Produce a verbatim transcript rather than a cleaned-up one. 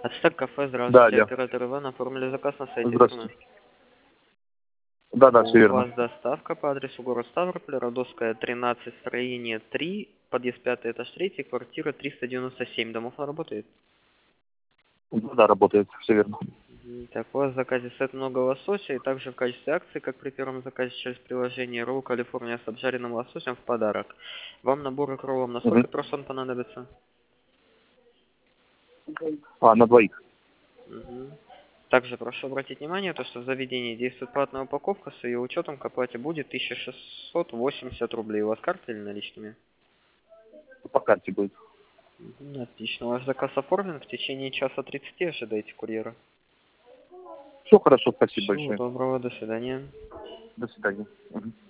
Ацтек кафе, Да, здравствуйте, я. оператор Иван, оформили заказ на сайте. Здравствуйте. Да, да, все У верно. вас доставка по адресу город Ставрополь, Родовская, тринадцать, строение три, подъезд пятый, этаж третий, квартира триста девяносто семь. Домофон работает? Да, да, работает, все верно. Мгм. Так, у вас в заказе сет много лосося, и также в качестве акции, как при первом заказе через приложение, ролл Калифорния с обжаренным лососем в подарок. Вам набор икролом на сколько Мгм. персон понадобится? А, на двоих. Мгм. Также прошу обратить внимание, то, что в заведении действует платная упаковка, с ее учетом к оплате будет тысяча шестьсот восемьдесят рублей. У вас карта или наличными? По карте будет. Мгм, отлично. Ваш заказ оформлен. В течение часа тридцати ожидайте курьера. Все хорошо, спасибо Всего большое. доброго, до свидания. До свидания. Мгм.